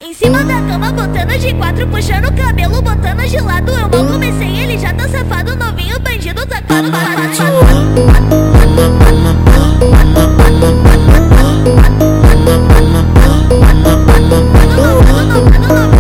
Em cima da cama, botando de quatro, puxando o cabelo, botando de lado. Eu mal comecei, ele já tá safado, novinho, bandido, safado, safado.